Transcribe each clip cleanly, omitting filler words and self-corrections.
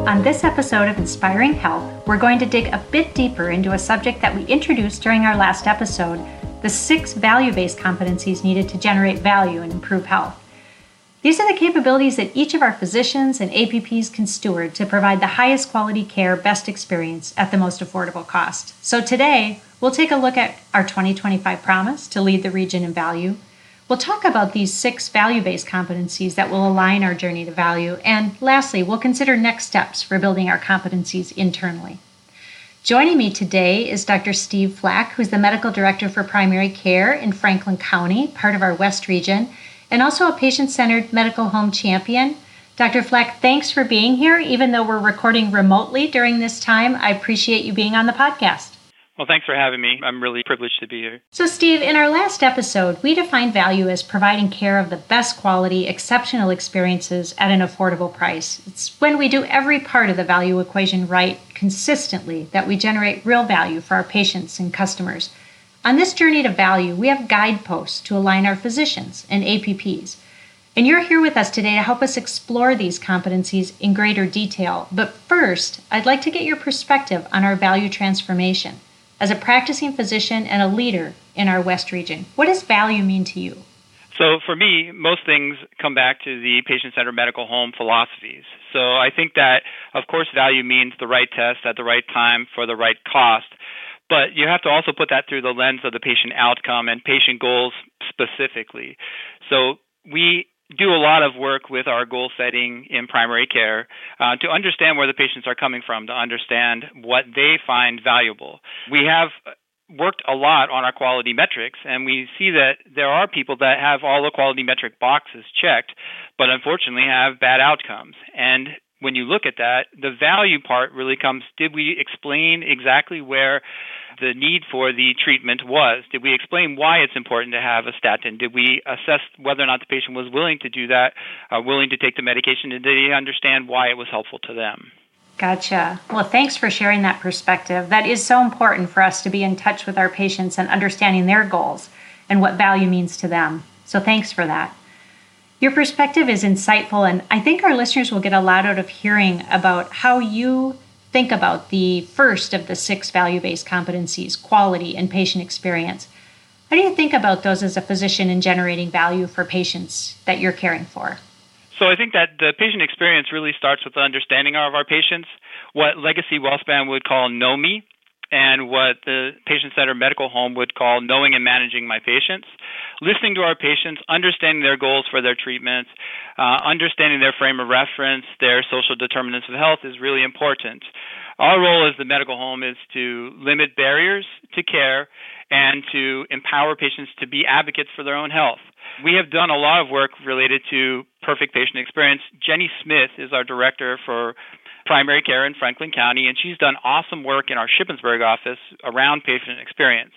On this episode of Inspiring Health, we're going to dig a bit deeper into a subject that we introduced during our last episode, the 6 value-based competencies needed to generate value and improve health. These are the capabilities that each of our physicians and APPs can steward to provide the highest quality care, best experience at the most affordable cost. So today, we'll take a look at our 2025 promise to lead the region in value. We'll talk about these 6 value-based competencies that will align our journey to value. And lastly, we'll consider next steps for building our competencies internally. Joining me today is Dr. Steve Flack, who's the Medical Director for Primary Care in Franklin County, part of our West region, and also a patient-centered medical home champion. Dr. Flack, thanks for being here. Even though we're recording remotely during this time, I appreciate you being on the podcast. Well, thanks for having me. I'm really privileged to be here. So, Steve, in our last episode, we defined value as providing care of the best quality, exceptional experiences at an affordable price. It's when we do every part of the value equation right consistently that we generate real value for our patients and customers. On this journey to value, we have guideposts to align our physicians and APPs. And you're here with us today to help us explore these competencies in greater detail. But first, I'd like to get your perspective on our value transformation. As a practicing physician and a leader in our West region, what does value mean to you? So for me, most things come back to the patient-centered medical home philosophies. So I think that, of course, value means the right test at the right time for the right cost. But you have to also put that through the lens of the patient outcome and patient goals specifically. So we do a lot of work with our goal setting in primary care to understand where the patients are coming from, to understand what they find valuable. We have worked a lot on our quality metrics, and we see that there are people that have all the quality metric boxes checked, but unfortunately have bad outcomes. And when you look at that, the value part really comes, did we explain exactly where the need for the treatment was? Did we explain why it's important to have a statin? Did we assess whether or not the patient was willing to do that, willing to take the medication, and did they understand why it was helpful to them? Gotcha. Well, thanks for sharing that perspective. That is so important for us to be in touch with our patients and understanding their goals and what value means to them. So thanks for that. Your perspective is insightful, and I think our listeners will get a lot out of hearing about how you think about the first of the 6 value-based competencies, quality and patient experience. How do you think about those as a physician in generating value for patients that you're caring for? So I think that the patient experience really starts with the understanding of our patients, what Legacy WellSpan would call Know Me, and what the patient-centered medical home would call knowing and managing my patients. Listening to our patients, understanding their goals for their treatments, understanding their frame of reference, their social determinants of health is really important. Our role as the medical home is to limit barriers to care and to empower patients to be advocates for their own health. We have done a lot of work related to perfect patient experience. Jenny Smith is our director for primary care in Franklin County, and she's done awesome work in our Shippensburg office around patient experience.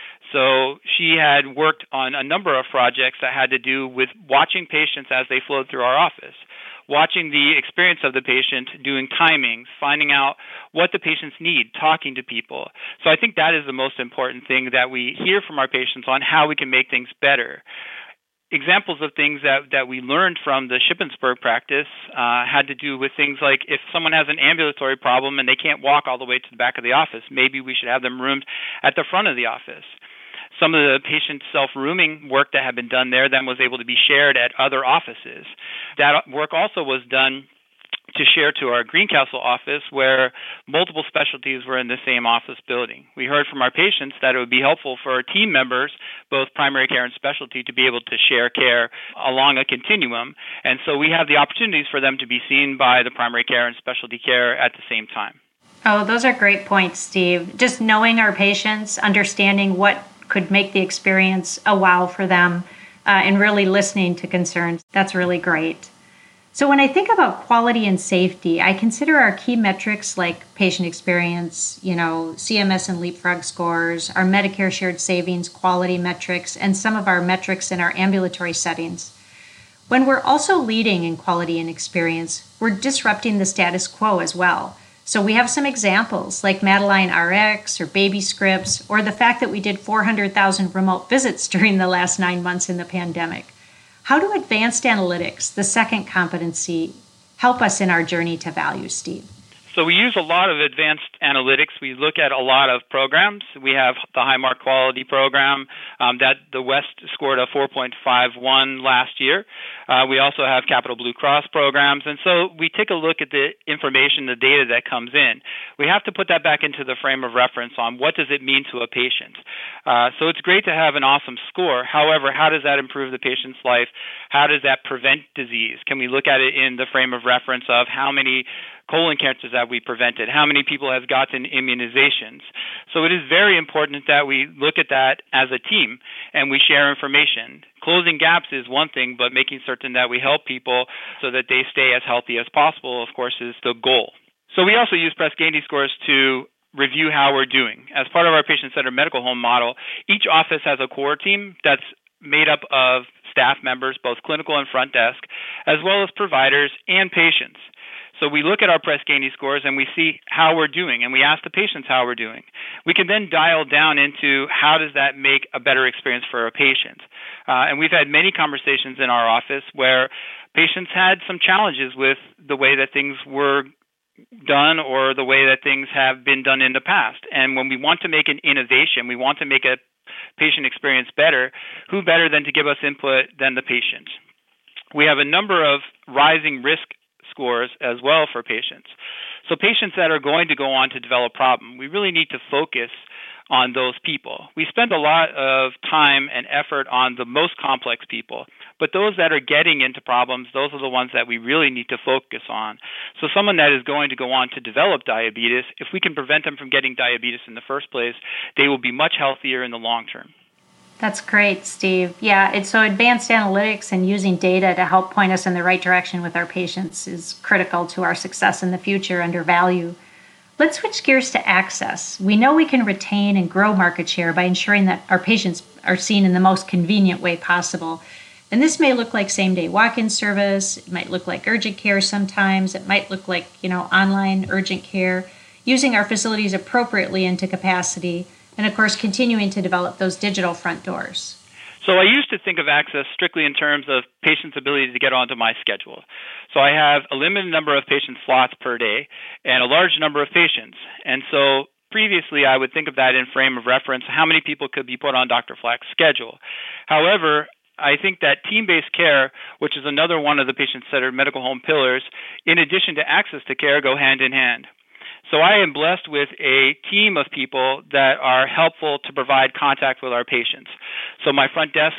So she had worked on a number of projects that had to do with watching patients as they flowed through our office, watching the experience of the patient, doing timings, finding out what the patients need, talking to people. So I think that is the most important thing that we hear from our patients on how we can make things better. Examples of things that we learned from the Shippensburg practice had to do with things like if someone has an ambulatory problem and they can't walk all the way to the back of the office, maybe we should have them roomed at the front of the office. Some of the patient self-rooming work that had been done there then was able to be shared at other offices. That work also was done to share to our Greencastle office where multiple specialties were in the same office building. We heard from our patients that it would be helpful for our team members, both primary care and specialty, to be able to share care along a continuum. And so we have the opportunities for them to be seen by the primary care and specialty care at the same time. Oh, those are great points, Steve. Just knowing our patients, understanding what could make the experience a wow for them, and really listening to concerns. That's really great. So when I think about quality and safety, I consider our key metrics like patient experience, CMS and Leapfrog scores, our Medicare shared savings quality metrics, and some of our metrics in our ambulatory settings. When we're also leading in quality and experience, we're disrupting the status quo as well. So we have some examples like Madeline RX or Baby Scripts, or the fact that we did 400,000 remote visits during the last 9 months in the pandemic. How do advanced analytics, the second competency, help us in our journey to value, Steve? So we use a lot of advanced analytics. We look at a lot of programs. We have the Highmark Quality Program that the West scored a 4.51 last year. We also have Capital Blue Cross programs. And so we take a look at the information, the data that comes in. We have to put that back into the frame of reference on what does it mean to a patient. So it's great to have an awesome score. However, how does that improve the patient's life? How does that prevent disease? Can we look at it in the frame of reference of how many colon cancers have we prevented? How many people have gotten immunizations? So it is very important that we look at that as a team and we share information. Closing gaps is one thing, but making certain that we help people so that they stay as healthy as possible, of course, is the goal. So we also use Press Ganey scores to review how we're doing. As part of our patient-centered medical home model, each office has a core team that's made up of staff members, both clinical and front desk, as well as providers and patients. So we look at our Press Ganey scores and we see how we're doing, and we ask the patients how we're doing. We can then dial down into how does that make a better experience for a patient. And we've had many conversations in our office where patients had some challenges with the way that things were done or the way that things have been done in the past. And when we want to make an innovation, we want to make a patient experience better, who better than to give us input than the patient? We have a number of rising risk scores as well for patients. So patients that are going to go on to develop problem, we really need to focus on those people. We spend a lot of time and effort on the most complex people, but those that are getting into problems, those are the ones that we really need to focus on. So someone that is going to go on to develop diabetes, if we can prevent them from getting diabetes in the first place, they will be much healthier in the long term. That's great, Steve. Yeah, it's so advanced analytics and using data to help point us in the right direction with our patients is critical to our success in the future under value. Let's switch gears to access. We know we can retain and grow market share by ensuring that our patients are seen in the most convenient way possible. And this may look like same-day walk-in service. It might look like urgent care sometimes. It might look like, online urgent care, using our facilities appropriately into capacity, and of course, continuing to develop those digital front doors. So I used to think of access strictly in terms of patients' ability to get onto my schedule. So I have a limited number of patient slots per day and a large number of patients. And so previously I would think of that in frame of reference, how many people could be put on Dr. Flack's schedule. However, I think that team-based care, which is another one of the patient-centered medical home pillars, in addition to access to care, go hand in hand. So I am blessed with a team of people that are helpful to provide contact with our patients. So my front desk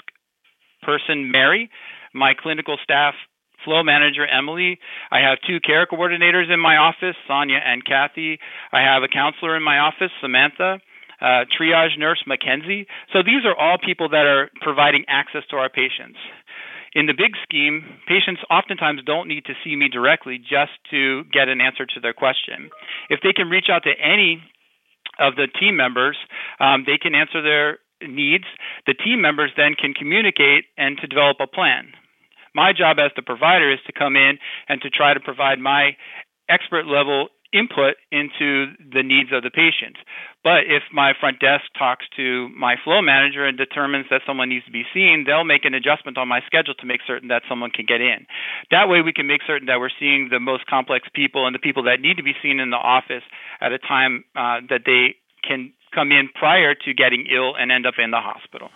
person, Mary, my clinical staff flow manager, Emily. I have 2 care coordinators in my office, Sonia and Kathy. I have a counselor in my office, Samantha. Triage nurse, Mackenzie. So these are all people that are providing access to our patients. In the big scheme, patients oftentimes don't need to see me directly just to get an answer to their question. If they can reach out to any of the team members, they can answer their needs. The team members then can communicate and to develop a plan. My job as the provider is to come in and to try to provide my expert level input into the needs of the patient. But if my front desk talks to my flow manager and determines that someone needs to be seen, they'll make an adjustment on my schedule to make certain that someone can get in. That way we can make certain that we're seeing the most complex people and the people that need to be seen in the office at a time that they can come in prior to getting ill and end up in the hospital.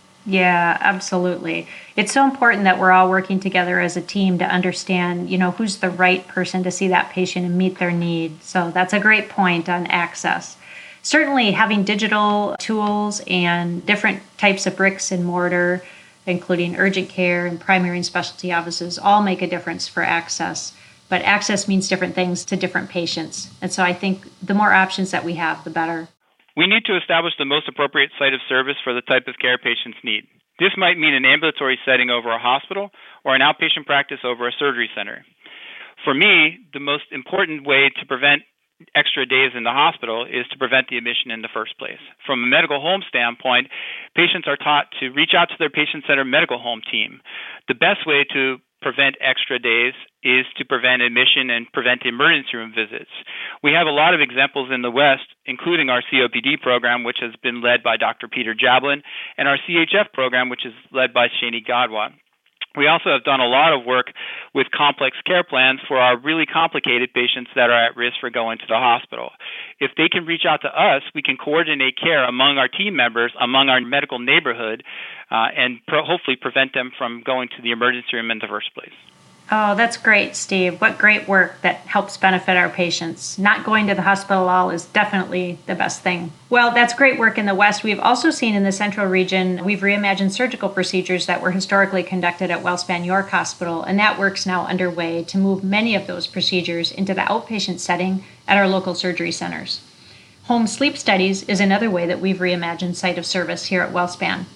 Yeah, absolutely. It's so important that we're all working together as a team to understand, who's the right person to see that patient and meet their need. So that's a great point on access. Certainly having digital tools and different types of bricks and mortar, including urgent care and primary and specialty offices, all make a difference for access. But access means different things to different patients. And so I think the more options that we have, the better. We need to establish the most appropriate site of service for the type of care patients need. This might mean an ambulatory setting over a hospital or an outpatient practice over a surgery center. For me, the most important way to prevent extra days in the hospital is to prevent the admission in the first place. From a medical home standpoint, patients are taught to reach out to their patient-centered medical home team. The best way to prevent extra days is to prevent admission and prevent emergency room visits. We have a lot of examples in the West, including our COPD program, which has been led by Dr. Peter Jablin, and our CHF program, which is led by Shani Gadwa. We also have done a lot of work with complex care plans for our really complicated patients that are at risk for going to the hospital. If they can reach out to us, we can coordinate care among our team members, among our medical neighborhood, and hopefully prevent them from going to the emergency room in the first place. Oh, that's great, Steve. What great work that helps benefit our patients. Not going to the hospital at all is definitely the best thing. Well, that's great work in the West. We've also seen in the Central region, we've reimagined surgical procedures that were historically conducted at WellSpan York Hospital, and that work's now underway to move many of those procedures into the outpatient setting at our local surgery centers. Home sleep studies is another way that we've reimagined site of service here at WellSpan.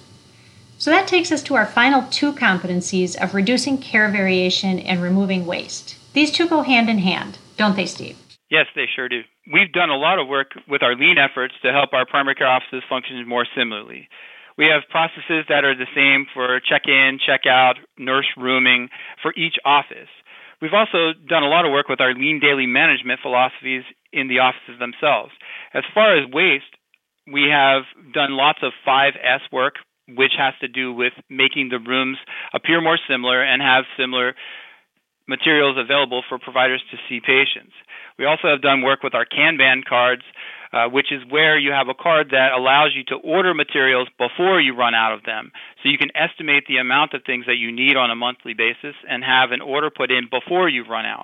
So that takes us to our final two competencies of reducing care variation and removing waste. These two go hand in hand, don't they, Steve? Yes, they sure do. We've done a lot of work with our lean efforts to help our primary care offices function more similarly. We have processes that are the same for check-in, check-out, nurse rooming for each office. We've also done a lot of work with our lean daily management philosophies in the offices themselves. As far as waste, we have done lots of 5S work, which has to do with making the rooms appear more similar and have similar materials available for providers to see patients. We also have done work with our Kanban cards, which is where you have a card that allows you to order materials before you run out of them. So you can estimate the amount of things that you need on a monthly basis and have an order put in before you run out.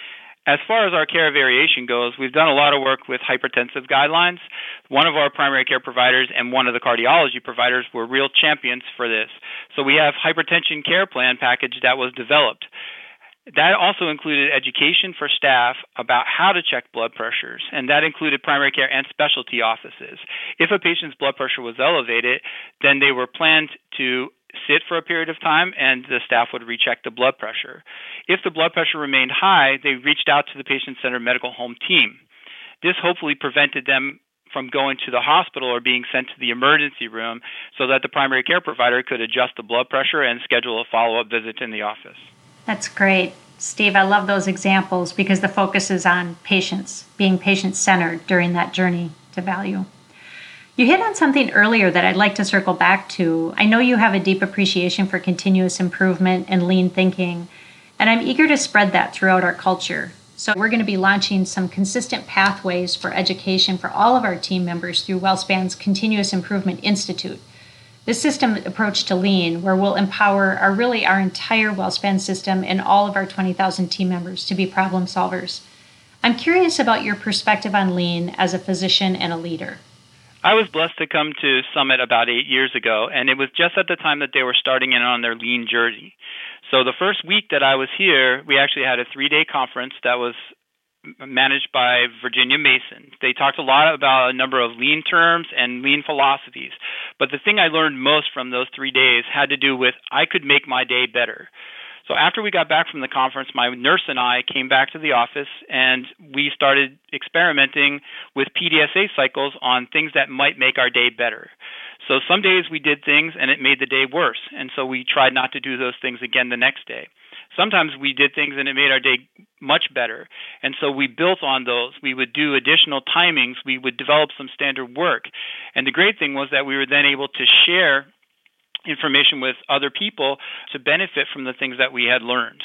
As far as our care variation goes, we've done a lot of work with hypertensive guidelines. One of our primary care providers and one of the cardiology providers were real champions for this. So we have hypertension care plan package that was developed. That also included education for staff about how to check blood pressures, and that included primary care and specialty offices. If a patient's blood pressure was elevated, then they were planned to sit for a period of time, and the staff would recheck the blood pressure. If the blood pressure remained high, they reached out to the patient-centered medical home team. This hopefully prevented them from going to the hospital or being sent to the emergency room so that the primary care provider could adjust the blood pressure and schedule a follow-up visit in the office. That's great. Steve, I love those examples because the focus is on patients, being patient-centered during that journey to value. You hit on something earlier that I'd like to circle back to. I know you have a deep appreciation for continuous improvement and lean thinking, and I'm eager to spread that throughout our culture. So we're going to be launching some consistent pathways for education for all of our team members through WellSpan's Continuous Improvement Institute. This system approach to lean, where we'll empower our entire WellSpan system and all of our 20,000 team members to be problem solvers. I'm curious about your perspective on lean as a physician and a leader. I was blessed to come to Summit about 8 years ago, and it was just at the time that they were starting in on their lean journey. So the first week that I was here, we actually had a 3-day conference that was managed by Virginia Mason. They talked a lot about a number of lean terms and lean philosophies. But the thing I learned most from those 3 days had to do with I could make my day better. So after we got back from the conference, my nurse and I came back to the office and we started experimenting with PDSA cycles on things that might make our day better. So some days we did things and it made the day worse, and so we tried not to do those things again the next day. Sometimes we did things and it made our day much better, and so we built on those. We would do additional timings. We would develop some standard work. And the great thing was that we were then able to share information with other people to benefit from the things that we had learned.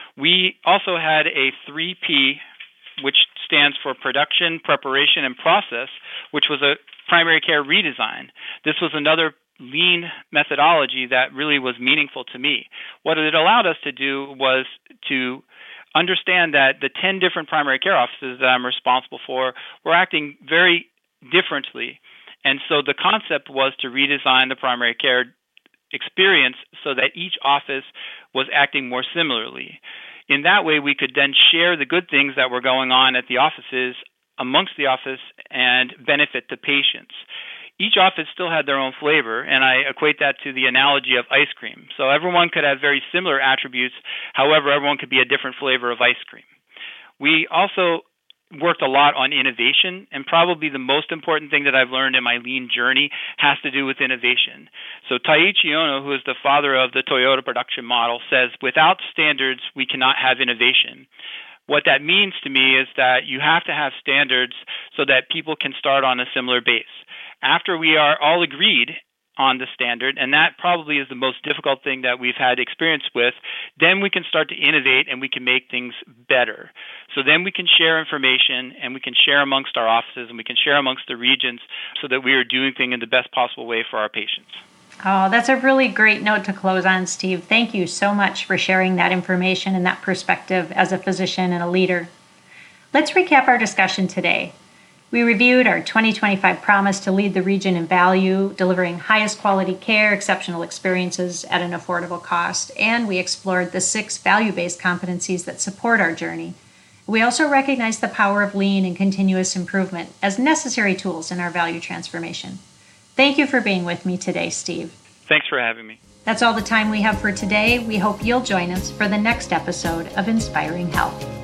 We also had a 3P, which stands for production, preparation, and process, which was a primary care redesign. This was another lean methodology that really was meaningful to me. What it allowed us to do was to understand that the 10 different primary care offices that I'm responsible for were acting very differently. And so the concept was to redesign the primary care experience so that each office was acting more similarly. In that way, we could then share the good things that were going on at the offices amongst the office and benefit the patients. Each office still had their own flavor, and I equate that to the analogy of ice cream. So everyone could have very similar attributes, however, everyone could be a different flavor of ice cream. We also worked a lot on innovation, and probably the most important thing that I've learned in my lean journey has to do with innovation. So Taiichi Ohno, who is the father of the Toyota production model, says, without standards, we cannot have innovation. What that means to me is that you have to have standards so that people can start on a similar base. After we are all agreed on the standard, and that probably is the most difficult thing that we've had experience with, then we can start to innovate and we can make things better. So then we can share information and we can share amongst our offices and we can share amongst the regions so that we are doing things in the best possible way for our patients. Oh, that's a really great note to close on, Steve. Thank you so much for sharing that information and that perspective as a physician and a leader. Let's recap our discussion today. We reviewed our 2025 promise to lead the region in value, delivering highest quality care, exceptional experiences at an affordable cost, and we explored the 6 value-based competencies that support our journey. We also recognized the power of lean and continuous improvement as necessary tools in our value transformation. Thank you for being with me today, Steve. Thanks for having me. That's all the time we have for today. We hope you'll join us for the next episode of Inspiring Health.